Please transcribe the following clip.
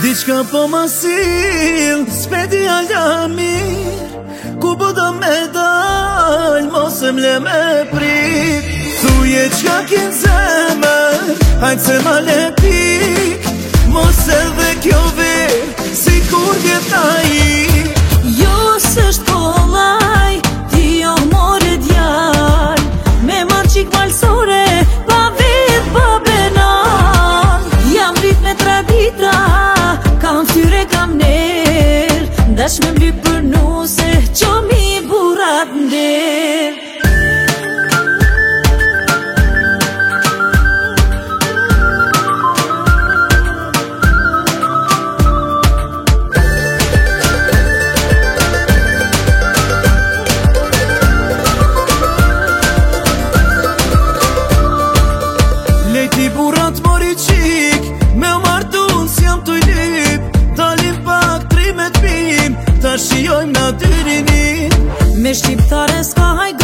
Diçka po ma sill, s'pedi alja mirë, ku po do me dal, mos e mle me prit. Thuje qka kin zemër, hajt se ma le pik, mos edhe kjo verë, si kur vjeta i. Jo s'është kollaj, ti jo more djall, me marrë qik valsore, pa vet, pa penal. Jam rrit me tradita, kam fyre kam ner, dash me mlyp për nuse, qo mi burat nder. Lejti burat mori qik, me u martun s'jam t'u lip, dalim pak trimet pim, ta shiojmë na dyrinim. Me shqiptare s'ka hajt